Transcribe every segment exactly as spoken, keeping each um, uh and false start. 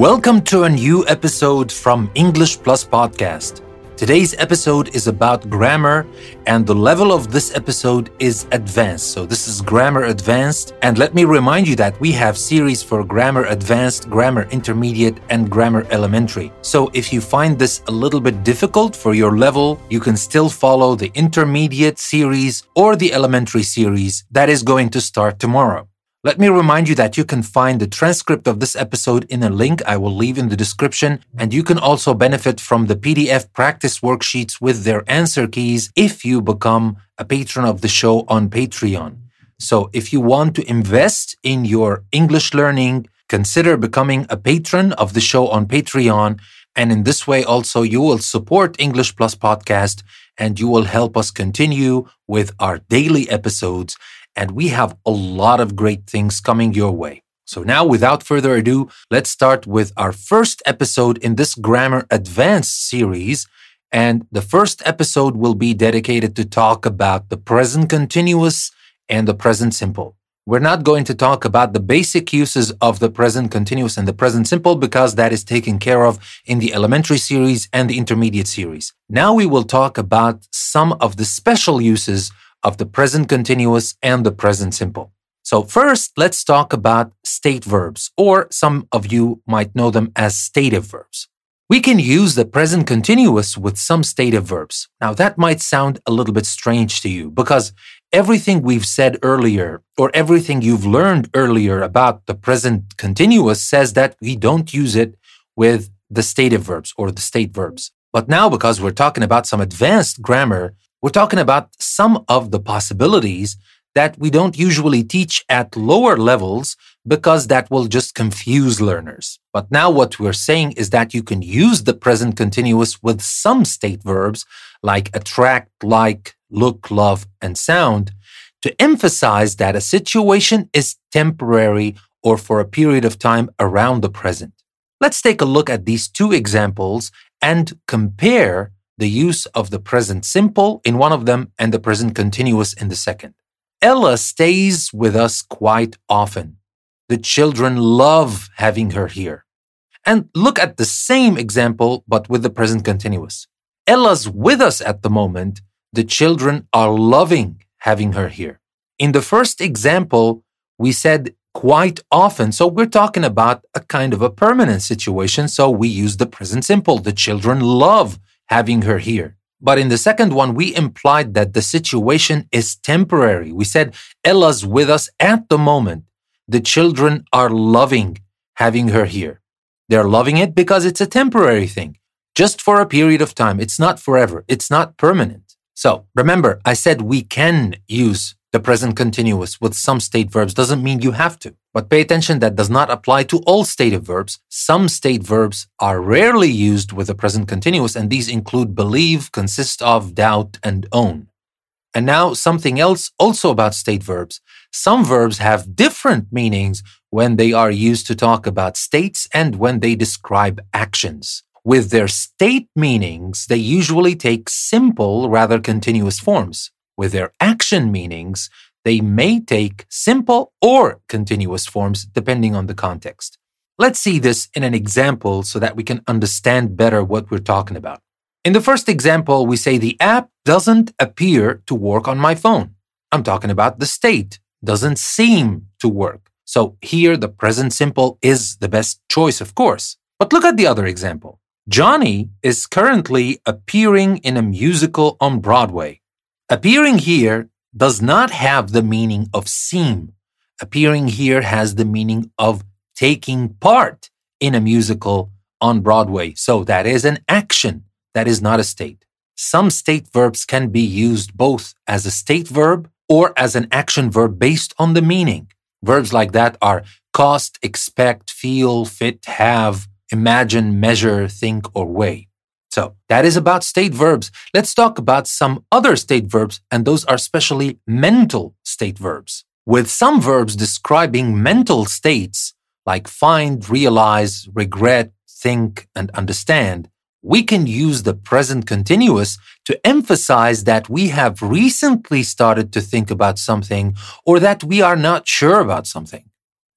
Welcome to a new episode from English Plus Podcast. Today's episode is about grammar, and the level of this episode is advanced. So this is Grammar Advanced, and let me remind you that we have series for Grammar Advanced, Grammar Intermediate, and Grammar Elementary. So if you find this a little bit difficult for your level, you can still follow the Intermediate series or the Elementary series that is going to start tomorrow. Let me remind you that you can find the transcript of this episode in a link I will leave in the description, and you can also benefit from the P D F practice worksheets with their answer keys if you become a patron of the show on Patreon. So if you want to invest in your English learning, consider becoming a patron of the show on Patreon, and in this way also you will support English Plus Podcast and you will help us continue with our daily episodes. And we have a lot of great things coming your way. So now, without further ado, let's start with our first episode in this Grammar Advanced series. And the first episode will be dedicated to talk about the present continuous and the present simple. We're not going to talk about the basic uses of the present continuous and the present simple because that is taken care of in the elementary series and the intermediate series. Now we will talk about some of the special uses of the present continuous and the present simple. So first, let's talk about state verbs, or some of you might know them as stative verbs. We can use the present continuous with some stative verbs. Now that might sound a little bit strange to you because everything we've said earlier or everything you've learned earlier about the present continuous says that we don't use it with the stative verbs or the state verbs. But now, because we're talking about some advanced grammar, we're talking about some of the possibilities that we don't usually teach at lower levels because that will just confuse learners. But now what we're saying is that you can use the present continuous with some state verbs like attract, like, look, love, and sound to emphasize that a situation is temporary or for a period of time around the present. Let's take a look at these two examples and compare the use of the present simple in one of them and the present continuous in the second. Ella stays with us quite often. The children love having her here. And look at the same example, but with the present continuous. Ella's with us at the moment. The children are loving having her here. In the first example, we said quite often, so we're talking about a kind of a permanent situation, so we use the present simple. The children love having her here. But in the second one, we implied that the situation is temporary. We said Ella's with us at the moment. The children are loving having her here. They're loving it because it's a temporary thing, just for a period of time. It's not forever. It's not permanent. So remember, I said we can use the present continuous with some state verbs. Doesn't mean you have to. But pay attention, that does not apply to all stative verbs. Some state verbs are rarely used with the present continuous, and these include believe, consist of, doubt, and own. And now something else also about state verbs. Some verbs have different meanings when they are used to talk about states and when they describe actions. With their state meanings, they usually take simple rather continuous forms. With their action meanings, they may take simple or continuous forms depending on the context. Let's see this in an example so that we can understand better what we're talking about. In the first example, we say the app doesn't appear to work on my phone. I'm talking about the state, doesn't seem to work. So here the present simple is the best choice, of course. But look at the other example. Johnny is currently appearing in a musical on Broadway. Appearing here does not have the meaning of seem. Appearing here has the meaning of taking part in a musical on Broadway. So that is an action. That is not a state. Some state verbs can be used both as a state verb or as an action verb based on the meaning. Verbs like that are cost, expect, feel, fit, have, imagine, measure, think, or weigh. So that is about state verbs. Let's talk about some other state verbs, and those are especially mental state verbs. With some verbs describing mental states, like find, realize, regret, think, and understand, we can use the present continuous to emphasize that we have recently started to think about something or that we are not sure about something.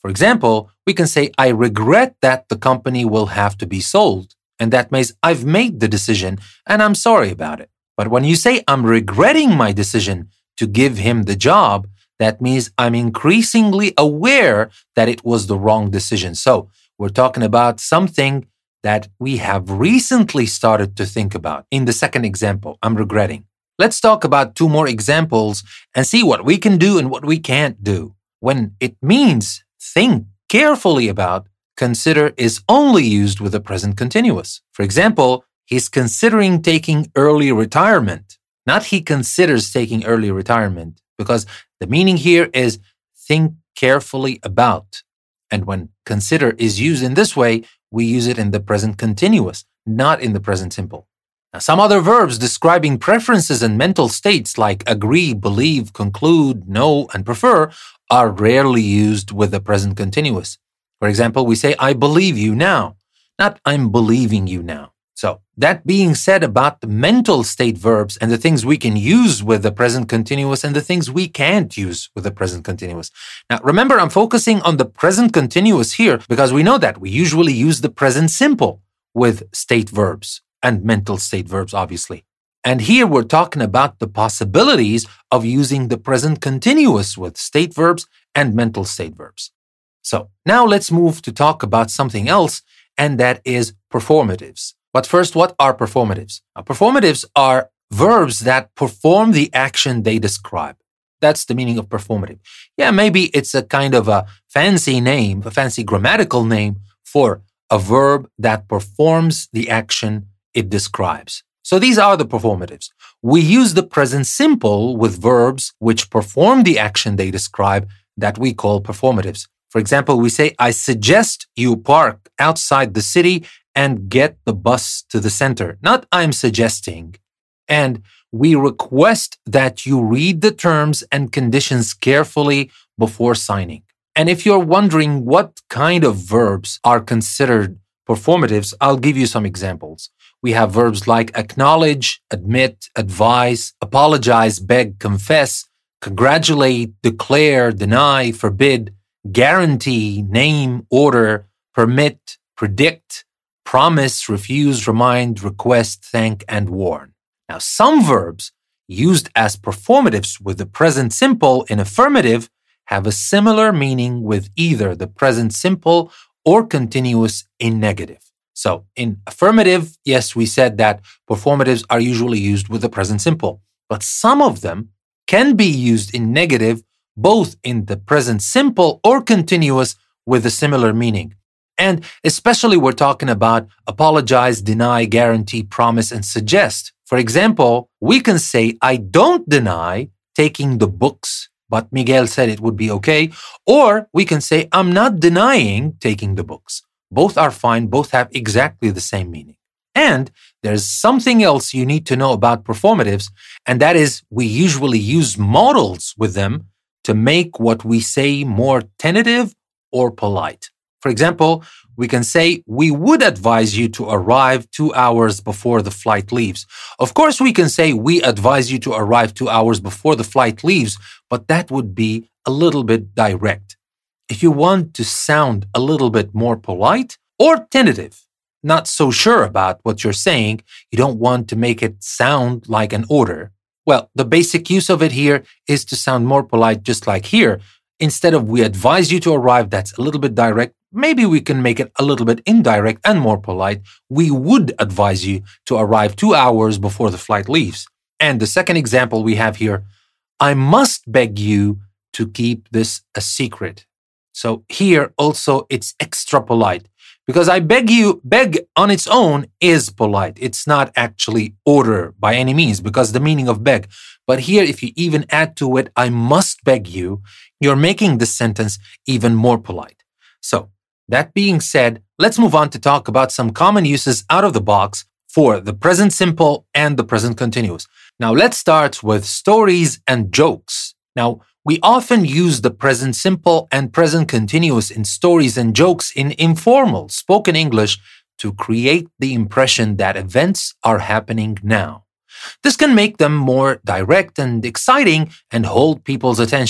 For example, we can say, I regret that the company will have to be sold. And that means I've made the decision and I'm sorry about it. But when you say I'm regretting my decision to give him the job, that means I'm increasingly aware that it was the wrong decision. So we're talking about something that we have recently started to think about. In the second example, I'm regretting. Let's talk about two more examples and see what we can do and what we can't do. When it means think carefully about, consider is only used with the present continuous. For example, he's considering taking early retirement. Not he considers taking early retirement, because the meaning here is think carefully about. And when consider is used in this way, we use it in the present continuous, not in the present simple. Now, some other verbs describing preferences and mental states like agree, believe, conclude, know, and prefer are rarely used with the present continuous. For example, we say, I believe you now, not I'm believing you now. So that being said about the mental state verbs and the things we can use with the present continuous and the things we can't use with the present continuous. Now, remember, I'm focusing on the present continuous here because we know that we usually use the present simple with state verbs and mental state verbs, obviously. And here we're talking about the possibilities of using the present continuous with state verbs and mental state verbs. So now let's move to talk about something else, and that is performatives. But first, what are performatives? Now, performatives are verbs that perform the action they describe. That's the meaning of performative. Yeah, maybe it's a kind of a fancy name, a fancy grammatical name for a verb that performs the action it describes. So these are the performatives. We use the present simple with verbs which perform the action they describe that we call performatives. For example, we say, I suggest you park outside the city and get the bus to the center. Not I'm suggesting. And we request that you read the terms and conditions carefully before signing. And if you're wondering what kind of verbs are considered performatives, I'll give you some examples. We have verbs like acknowledge, admit, advise, apologize, beg, confess, congratulate, declare, deny, forbid, guarantee, name, order, permit, predict, promise, refuse, remind, request, thank, and warn. Now, some verbs used as performatives with the present simple in affirmative have a similar meaning with either the present simple or continuous in negative. So in affirmative, yes, we said that performatives are usually used with the present simple, but some of them can be used in negative, both in the present simple or continuous with a similar meaning. And especially we're talking about apologize, deny, guarantee, promise, and suggest. For example, we can say, I don't deny taking the books, but Miguel said it would be okay. Or we can say, I'm not denying taking the books. Both are fine. Both have exactly the same meaning. And there's something else you need to know about performatives, and that is we usually use modals with them to make what we say more tentative or polite. For example, we can say, we would advise you to arrive two hours before the flight leaves. Of course, we can say, we advise you to arrive two hours before the flight leaves, but that would be a little bit direct. If you want to sound a little bit more polite or tentative, not so sure about what you're saying, you don't want to make it sound like an order. Well, the basic use of it here is to sound more polite, just like here. Instead of we advise you to arrive, that's a little bit direct. Maybe we can make it a little bit indirect and more polite. We would advise you to arrive two hours before the flight leaves. And the second example we have here, I must beg you to keep this a secret. So here also it's extra polite because I beg you, beg on its own is polite. It's not actually order by any means because the meaning of beg. But here, if you even add to it, I must beg you, you're making this sentence even more polite. So that being said, let's move on to talk about some common uses out of the box for the present simple and the present continuous. Now let's start with stories and jokes. Now, we often use the present simple and present continuous in stories and jokes in informal spoken English to create the impression that events are happening now. This can make them more direct and exciting and hold people's attention.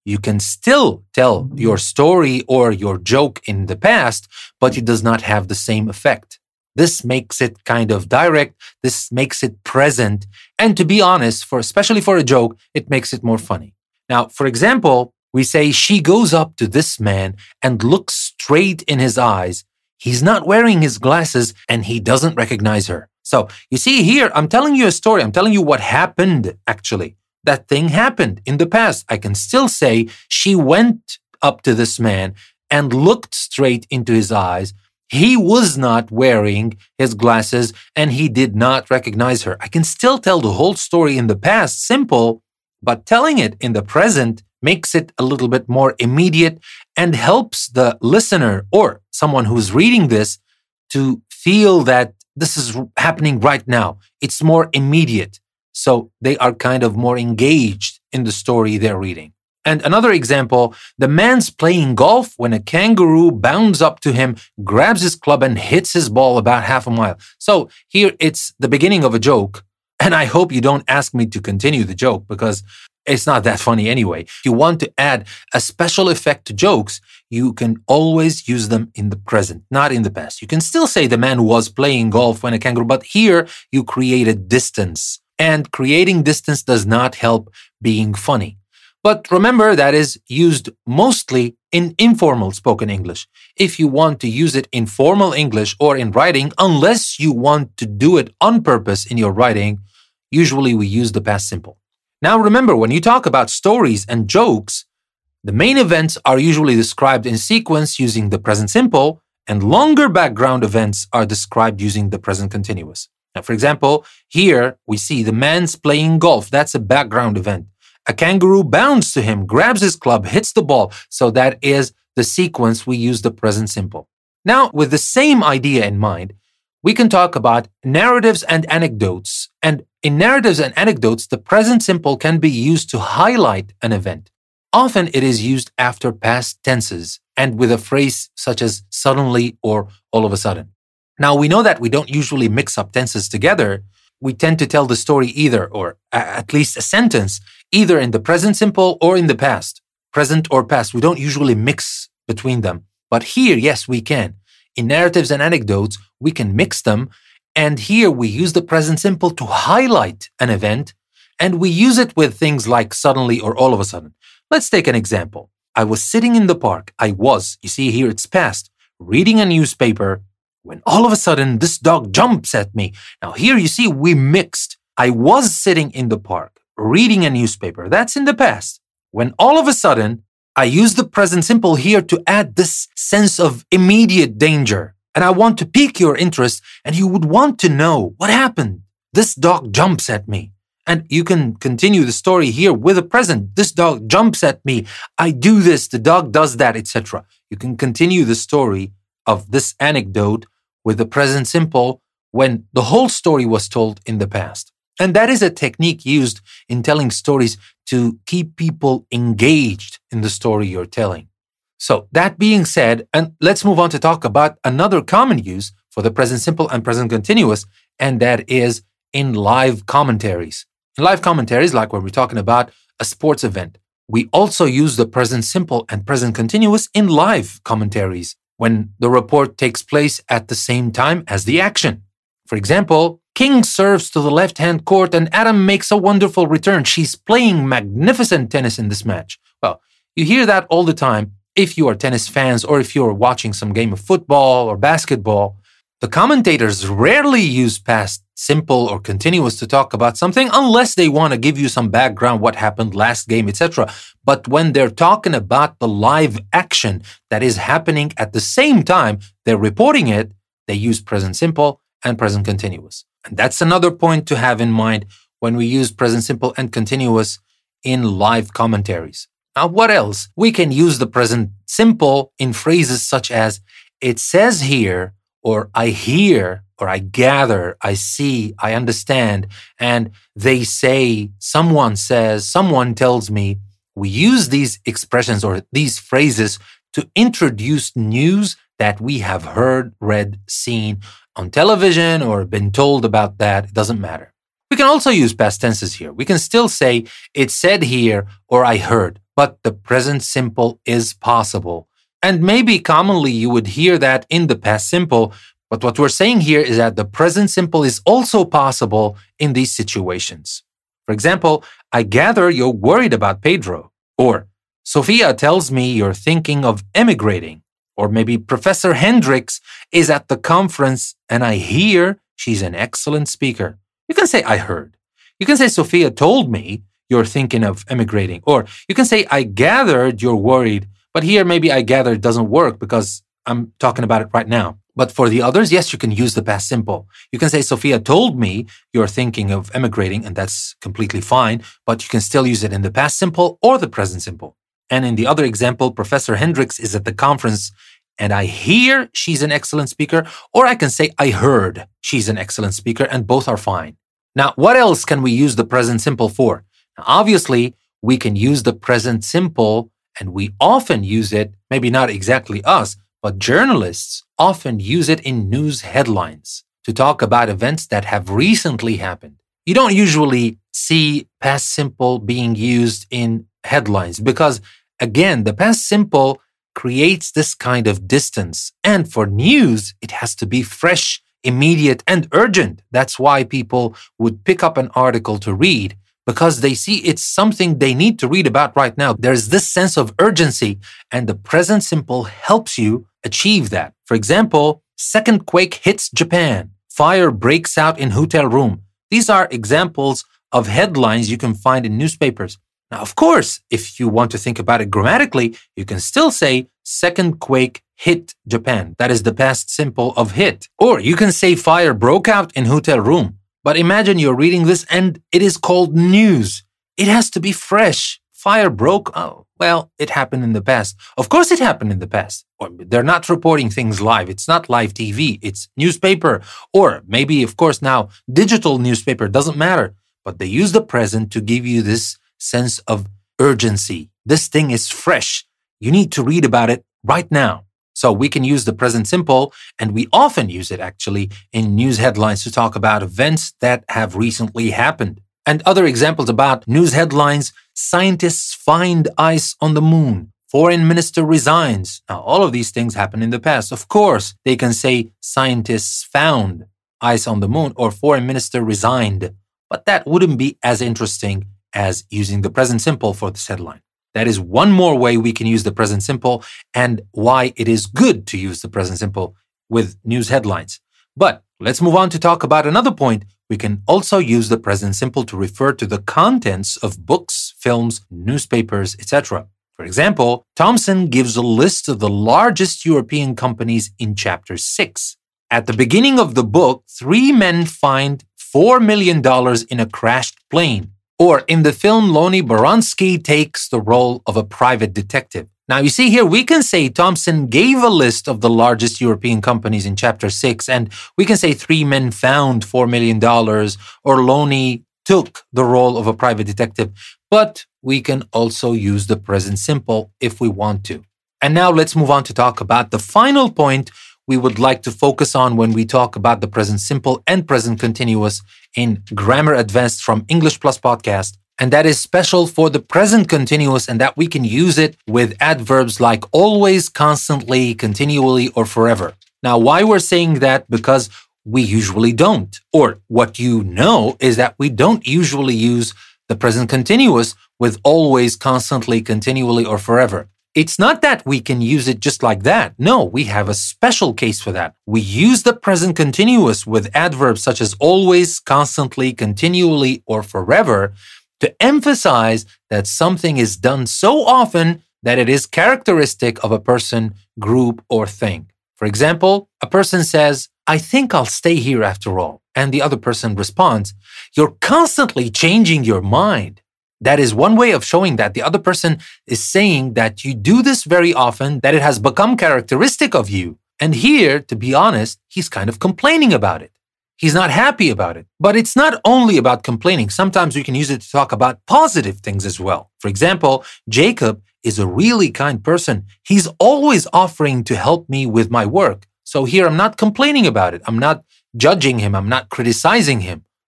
You can still tell your story or your joke in the past, but it does not have the same effect. This makes it kind of direct. This makes it present. And to be honest, for especially for a joke, it makes it more funny. Now, for example, we say she goes up to this man and looks straight in his eyes. He's not wearing his glasses and he doesn't recognize her. So you see here, I'm telling you a story. I'm telling you what happened actually. That thing happened in the past. I can still say she went up to this man and looked straight into his eyes. He was not wearing his glasses and he did not recognize her. I can still tell the whole story in the past, simple, but telling it in the present makes it a little bit more immediate and helps the listener or someone who's reading this to feel that this is happening right now. It's more immediate. So they are kind of more engaged in the story they're reading. And another example, the man's playing golf when a kangaroo bounds up to him, grabs his club and hits his ball about half a mile. So here it's the beginning of a joke. And I hope you don't ask me to continue the joke because it's not that funny anyway. If you want to add a special effect to jokes, you can always use them in the present, not in the past. You can still say the man was playing golf when a kangaroo, but here you created distance. And creating distance does not help being funny. But remember, that is used mostly in informal spoken English. If you want to use it in formal English or in writing, unless you want to do it on purpose in your writing, usually we use the past simple. Now remember, when you talk about stories and jokes, the main events are usually described in sequence using the present simple, and longer background events are described using the present continuous. Now, for example, here we see the man's playing golf. That's a background event. A kangaroo bounds to him, grabs his club, hits the ball. So that is the sequence we use the present simple. Now, with the same idea in mind, we can talk about narratives and anecdotes. And in narratives and anecdotes, the present simple can be used to highlight an event. Often it is used after past tenses and with a phrase such as suddenly or all of a sudden. Now, we know that we don't usually mix up tenses together. We tend to tell the story either, or at least a sentence, either in the present simple or in the past, present or past. We don't usually mix between them. But here, yes, we can. In narratives and anecdotes, we can mix them. And here we use the present simple to highlight an event. And we use it with things like suddenly or all of a sudden. Let's take an example. I was sitting in the park. I was, you see here it's past, reading a newspaper when all of a sudden this dog jumps at me. Now here you see we mixed. I was sitting in the park reading a newspaper. That's in the past. When all of a sudden I use the present simple here to add this sense of immediate danger. And I want to pique your interest and you would want to know what happened. This dog jumps at me. And you can continue the story here with the present. This dog jumps at me. I do this. The dog does that, et cetera. You can continue the story of this anecdote with the present simple when the whole story was told in the past. And that is a technique used in telling stories to keep people engaged in the story you're telling. So that being said, and let's move on to talk about another common use for the present simple and present continuous, and that is in live commentaries. In live commentaries, like when we're talking about a sports event, we also use the present simple and present continuous in live commentaries when the report takes place at the same time as the action. For example, King serves to the left-hand court and Adam makes a wonderful return. She's playing magnificent tennis in this match. Well, you hear that all the time if you are tennis fans or if you're watching some game of football or basketball. The commentators rarely use past simple or continuous to talk about something unless they want to give you some background, what happened last game, et cetera. But when they're talking about the live action that is happening at the same time they're reporting it, they use present simple and present continuous. And that's another point to have in mind when we use present simple and continuous in live commentaries. Now, what else? We can use the present simple in phrases such as, it says here, or I hear, or I gather, I see, I understand, and they say, someone says, someone tells me. We use these expressions or these phrases to introduce news that we have heard, read, seen on television or been told about that. It doesn't matter. We can also use past tenses here. We can still say, it said here, or I heard. but the present simple is possible. And maybe commonly you would hear that in the past simple, but what we're saying here is that the present simple is also possible in these situations. For example, I gather you're worried about Pedro. Or, Sophia tells me you're thinking of emigrating. Or maybe Professor Hendricks is at the conference and I hear she's an excellent speaker. You can say, I heard. You can say, Sophia told me you're thinking of emigrating. Or you can say, I gathered you're worried. But here, maybe I gathered doesn't work because I'm talking about it right now. But for the others, yes, you can use the past simple. You can say, Sophia told me you're thinking of emigrating, and that's completely fine, but you can still use it in the past simple or the present simple. And in the other example, Professor Hendricks is at the conference, and I hear she's an excellent speaker, or I can say, I heard she's an excellent speaker, and both are fine. Now, what else can we use the present simple for? Now, obviously, we can use the present simple, and we often use it, maybe not exactly us, but journalists often use it in news headlines to talk about events that have recently happened. You don't usually see past simple being used in headlines because, again, the past simple creates this kind of distance. And for news, it has to be fresh, immediate, and urgent. That's why people would pick up an article to read, because they see it's something they need to read about right now. There's this sense of urgency, and the present simple helps you achieve that. For example, second quake hits Japan. Fire breaks out in hotel room. These are examples of headlines you can find in newspapers. Now, of course, if you want to think about it grammatically, you can still say second quake hit Japan. That is the past simple of hit. Or you can say fire broke out in hotel room. But imagine you're reading this and it is called news. It has to be fresh. Fire broke. Oh, well, it happened in the past. Of course it happened in the past. They're not reporting things live. It's not live T V. It's newspaper. Or maybe, of course, now digital newspaper. Doesn't matter. But they use the present to give you this sense of urgency. This thing is fresh. You need to read about it right now. So we can use the present simple, and we often use it actually in news headlines to talk about events that have recently happened. And other examples about news headlines: scientists find ice on the moon. Foreign minister resigns. Now, all of these things happened in the past. Of course, they can say scientists found ice on the moon or foreign minister resigned. But that wouldn't be as interesting as using the present simple for this headline. That is one more way we can use the present simple and why it is good to use the present simple with news headlines. But let's move on to talk about another point. We can also use the present simple to refer to the contents of books, films, newspapers, et cetera. For example, Thomson gives a list of the largest European companies in chapter six. At the beginning of the book, three men find four million dollars in a crashed plane. Or in the film, Lonnie Baranski takes the role of a private detective. Now, you see here, we can say Thomson gave a list of the largest European companies in chapter six, and we can say three men found four million dollars, or Lonnie took the role of a private detective. But we can also use the present simple if we want to. And now let's move on to talk about the final point we would like to focus on when we talk about the present simple and present continuous in Grammar Advanced from English Plus Podcast. And that is special for the present continuous, and that we can use it with adverbs like always, constantly, continually, or forever. Now, why we're saying that? Because we usually don't. Or what you know is that we don't usually use the present continuous with always, constantly, continually, or forever. It's not that we can use it just like that. No, we have a special case for that. We use the present continuous with adverbs such as always, constantly, continually, or forever to emphasize that something is done so often that it is characteristic of a person, group, or thing. For example, a person says, I think I'll stay here after all. And the other person responds, you're constantly changing your mind. That is one way of showing that the other person is saying that you do this very often, that it has become characteristic of you. And here, to be honest, he's kind of complaining about it. He's not happy about it. But it's not only about complaining. Sometimes we can use it to talk about positive things as well. For example, Jacob is a really kind person. He's always offering to help me with my work. So here I'm not complaining about it. I'm not judging him. I'm not criticizing him.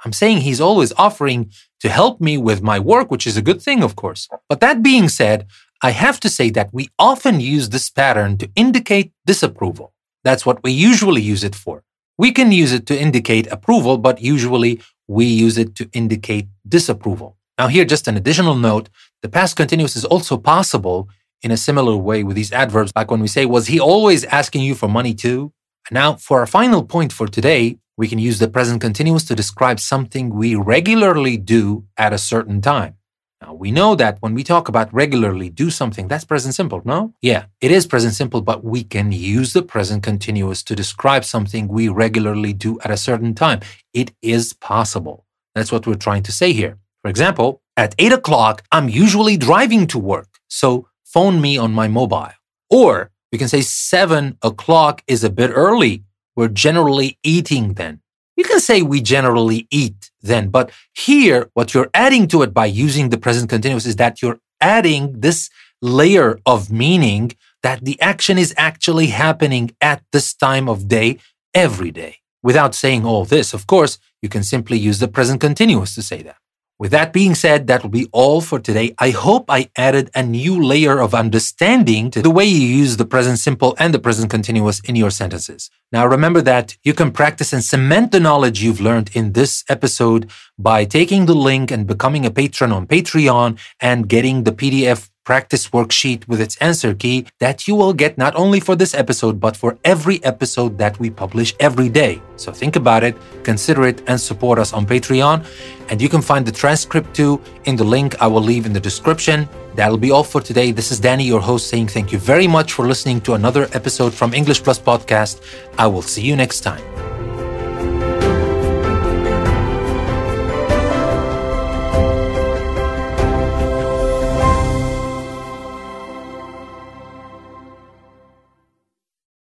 I'm saying he's always offering to help me with my work, which is a good thing, of course. But that being said, I have to say that we often use this pattern to indicate disapproval. That's what we usually use it for. We can use it to indicate approval, but usually we use it to indicate disapproval. Now here, just an additional note, the past continuous is also possible in a similar way with these adverbs, like when we say, was he always asking you for money too? Now, for our final point for today, we can use the present continuous to describe something we regularly do at a certain time. Now, we know that when we talk about regularly do something, that's present simple, no? Yeah, it is present simple, but we can use the present continuous to describe something we regularly do at a certain time. It is possible. That's what we're trying to say here. For example, at eight o'clock, I'm usually driving to work, so phone me on my mobile. Or we can say seven o'clock is a bit early. We're generally eating then. You can say we generally eat then, but here, what you're adding to it by using the present continuous is that you're adding this layer of meaning that the action is actually happening at this time of day every day. Without saying all this, of course, you can simply use the present continuous to say that. With that being said, that will be all for today. I hope I added a new layer of understanding to the way you use the present simple and the present continuous in your sentences. Now, remember that you can practice and cement the knowledge you've learned in this episode by taking the link and becoming a patron on Patreon and getting the P D F practice worksheet with its answer key that you will get not only for this episode, but for every episode that we publish every day. So think about it, consider it, and support us on Patreon. And you can find the transcript too in the link I will leave in the description. That'll be all for today. This is Danny, your host, saying thank you very much for listening to another episode from English Plus Podcast. I will see you next time.